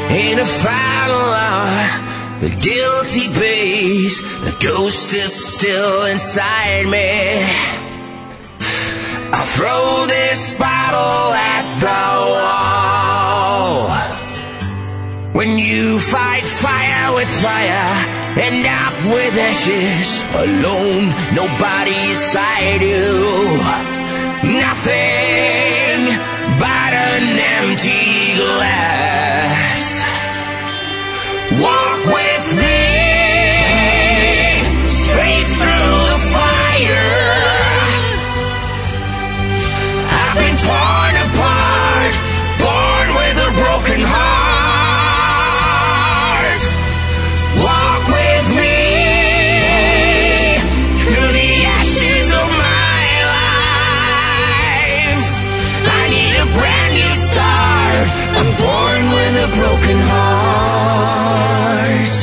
In a final hour, the guilty pays. The ghost is still inside me. I'll throw this bottle at the wall. When you fight fire with fire, end up with ashes. Alone, nobody beside you. Nothing but an empty glass. Walk with me straight through the fire. I've been torn apart, born with a broken heart. Walk with me through the ashes of my life. I need a brand new start. I'm born with a broken heart.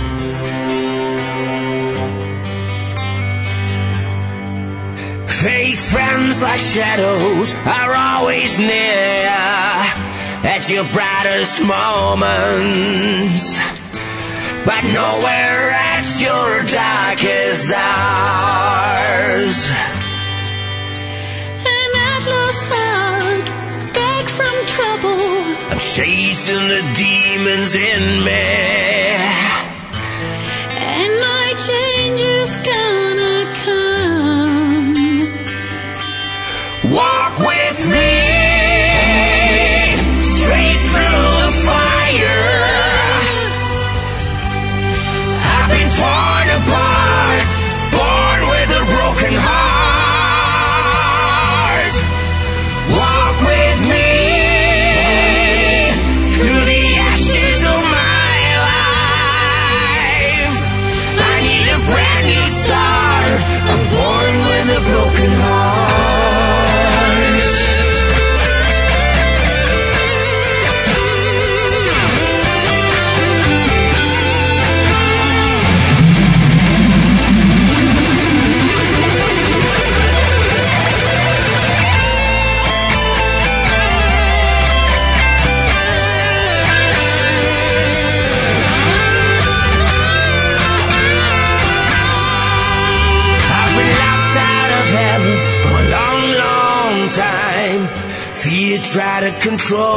Fake friends like shadows are always near at your brightest moments, but nowhere at your darkest hours. An atlas heart, back from trouble. I'm chasing the demons in me, And my change is gonna come. walk with me straight through the fire. I've been torn apart, born with a broken heart. Walk with me through the ashes of my life. I need a brand new start. I'm born with a broken heart. I've been locked out of heaven for a long, long time. Fear tried to control